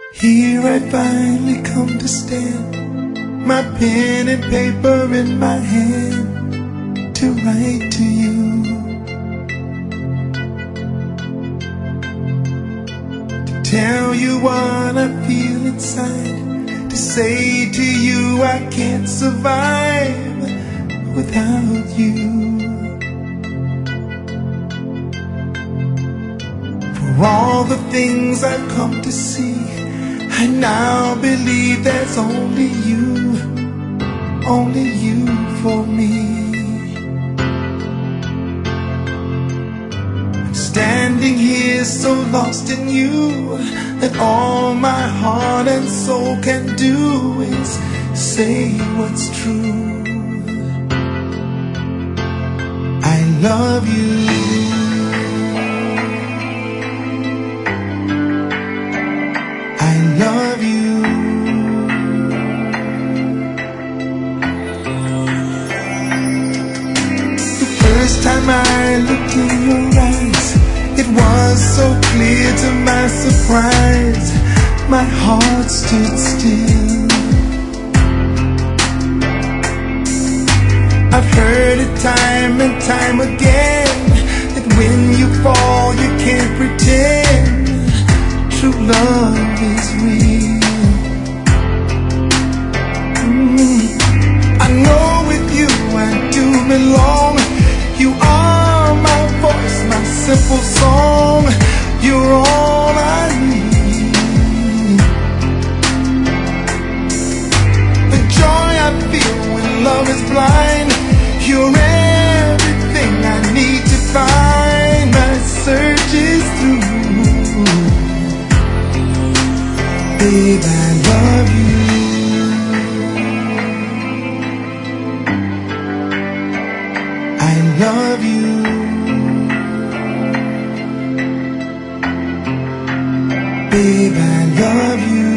Here I finally come to stand, my pen and paper in my hand, to write to you. To tell you what I feel inside, to say to you I can't survive without you. For all the things I've come to see, I now believe there's only you for me. I'm standing here so lost in you that all my heart and soul can do is say what's true. I love you. Love you. The first time I looked in your eyes, it was so clear to my surprise, my heart stood still. I've heard it time and time again, that when you fall you can't pretend. True love is real. I know with you I do belong. You are my voice, my simple song. You're all I need. The joy I feel when love is blind. You're everything I need to find. My search is through. Babe, I love you. I love you. Babe, I love you.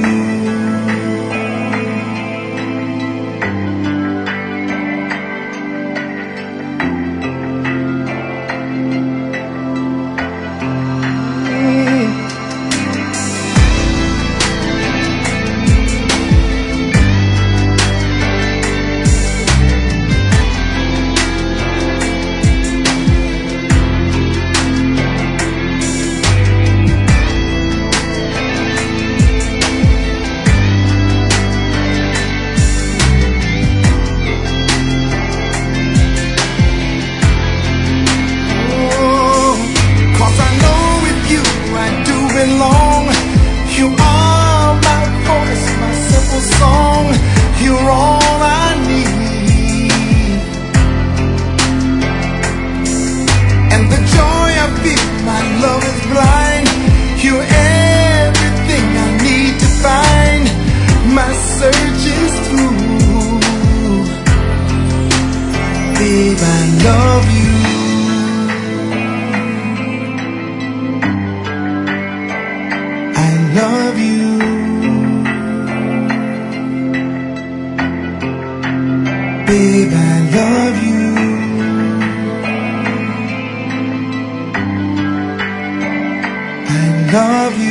You are my voice, my simple song. You're all I need. And the joy I feel, my love is blind. You're everything I need to find. My search is through. Babe, I love you. Love you. Babe, I love you. I love you.